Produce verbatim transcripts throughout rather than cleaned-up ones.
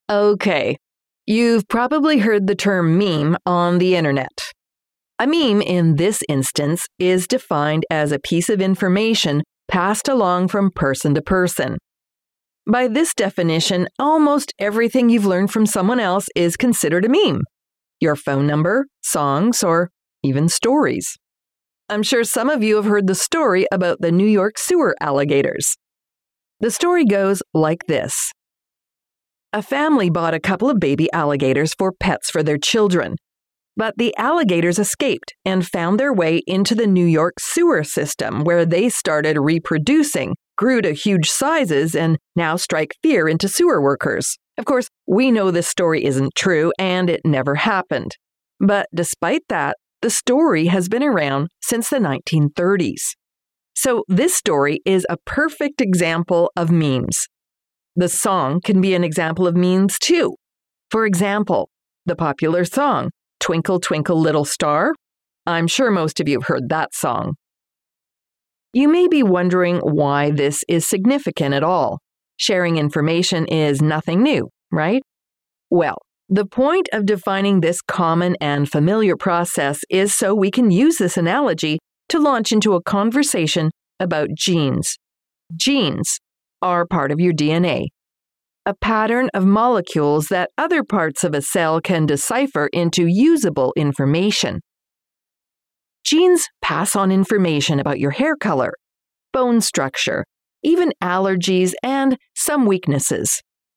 Okay, you've probably heard the term meme on the internet. A meme in this instance is defined as a piece of information passed along from person to person. By this definition, almost everything you've learned from someone else is considered a meme. Your phone number, songs, or even stories. I'm sure some of you have heard the story about the New York sewer alligators. The story goes like this. A family bought a couple of baby alligators for pets for their children, but the alligators escaped and found their way into the New York sewer system, where they started reproducing, grew to huge sizes, and now strike fear into sewer workers. Of course, we know this story isn't true and it never happened. But despite that, the story has been around since the nineteen thirties. So this story is a perfect example of memes. The song can be an example of memes too. For example, the popular song, Twinkle, Twinkle, Little Star. I'm sure most of you have heard that song. You may be wondering why this is significant at all. Sharing information is nothing new, right? Well, the point of defining this common and familiar process is so we can use this analogy to launch into a conversation about genes. Genes are part of your D N A, a pattern of molecules that other parts of a cell can decipher into usable information. Genes pass on information about your hair color, bone structure, even allergies, and some weaknesses.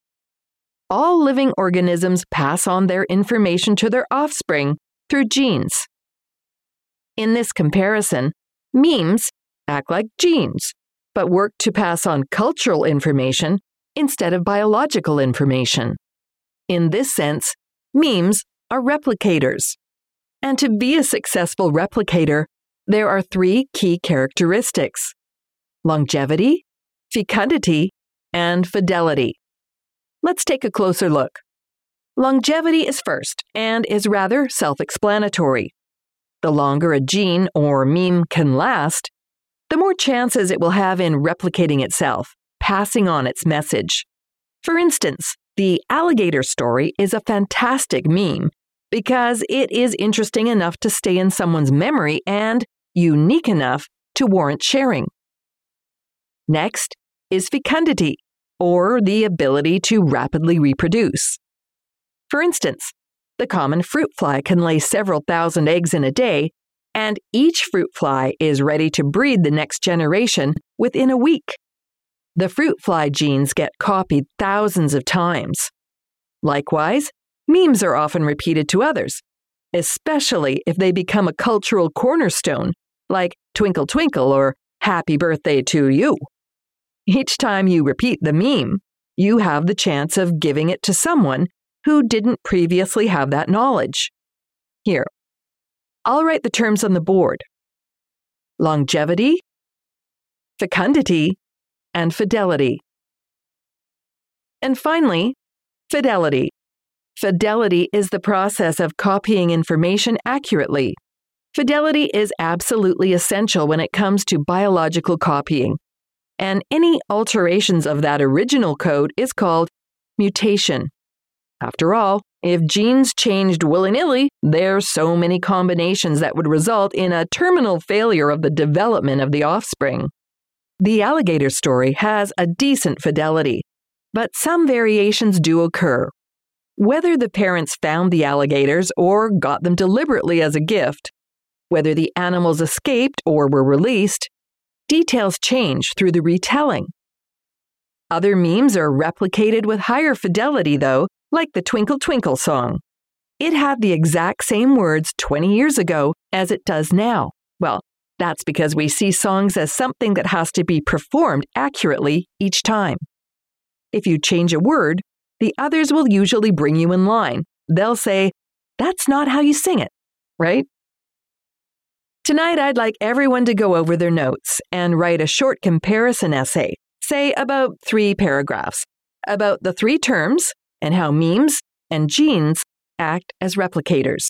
All living organisms pass on their information to their offspring through genes. In this comparison, memes act like genes, but work to pass on cultural information instead of biological information. In this sense, memes are replicators. And to be a successful replicator, there are three key characteristics: longevity, fecundity, and fidelity. Let's take a closer look. Longevity is first and is rather self-explanatory. The longer a gene or meme can last, the more chances it will have in replicating itself, passing on its message. For instance, the alligator story is a fantastic meme because it is interesting enough to stay in someone's memory and unique enough to warrant sharing. Next is fecundity, or the ability to rapidly reproduce. For instance, the common fruit fly can lay several thousand eggs in a day, and each fruit fly is ready to breed the next generation within a week. The fruit fly genes get copied thousands of times. Likewise, memes are often repeated to others, especially if they become a cultural cornerstone, like Twinkle Twinkle or Happy Birthday to You. Each time you repeat the meme, you have the chance of giving it to someone who didn't previously have that knowledge. Here, I'll write the terms on the board: longevity, fecundity, and fidelity. And finally, fidelity. Fidelity is the process of copying information accurately. Fidelity is absolutely essential when it comes to biological copying, and any alterations of that original code is called mutation. After all, if genes changed willy-nilly, there are so many combinations that would result in a terminal failure of the development of the offspring. The alligator story has a decent fidelity, but some variations do occur. Whether the parents found the alligators or got them deliberately as a gift, whether the animals escaped or were released, details change through the retelling. Other memes are replicated with higher fidelity, though, like the Twinkle Twinkle song. It had the exact same words twenty years ago as it does now. Well, that's because we see songs as something that has to be performed accurately each time. If you change a word, the others will usually bring you in line. They'll say, "That's not how you sing it," right? Tonight, I'd like everyone to go over their notes and write a short comparison essay, say about three paragraphs, about the three terms and how memes and genes act as replicators.